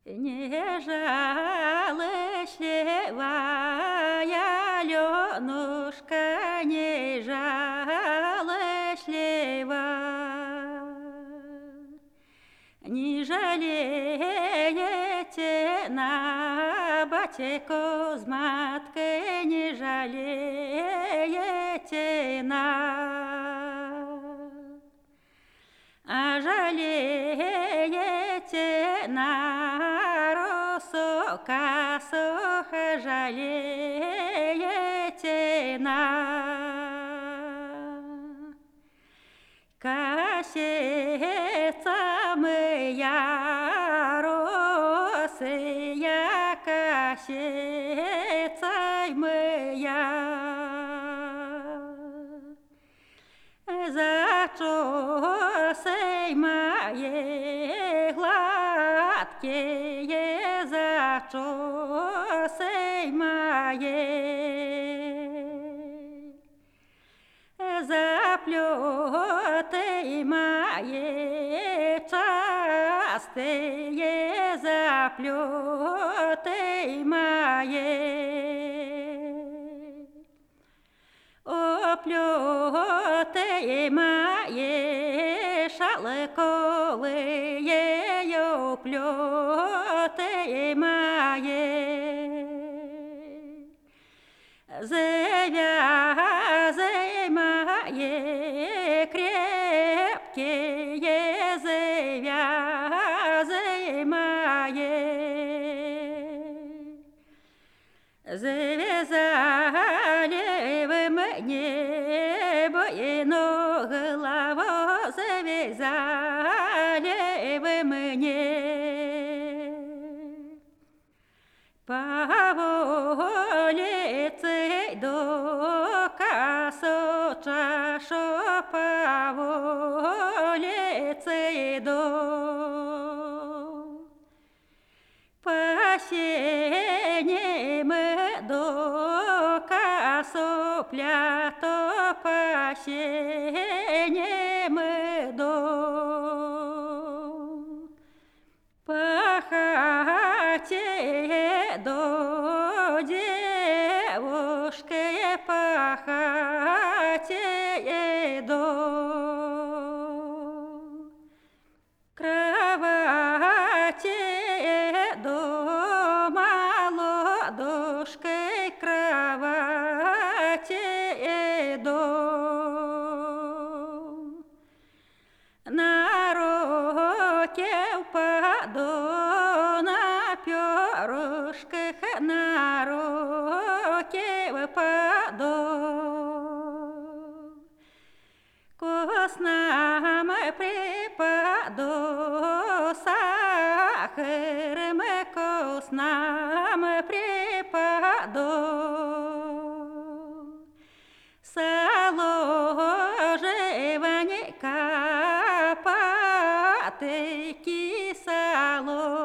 Не жалостливая Аленушка, не жалостлива, не жалеете на батьку с маткой, не жалеете а жалеете на росу косу, жалеете косица моя росая, косица моя. Зачесай мои гладкие, зачесай мои, заплетай мои частые, заплетай мои. Оплетай мои шалковые, оплетай мои, завязай мои крепкие, завязай мои. Завязали вы мне буйную голову, завязали вы мне по улице до косу чашу, по улице до по синему до косу плято, по синему до по хате до девушки, по хате до кровати до молодушкой, кровати до на руке упаду, на перышках на руке упаду. Вкусном припаду, сахаром вкусном припаду, соложиванька патыки, соложиванька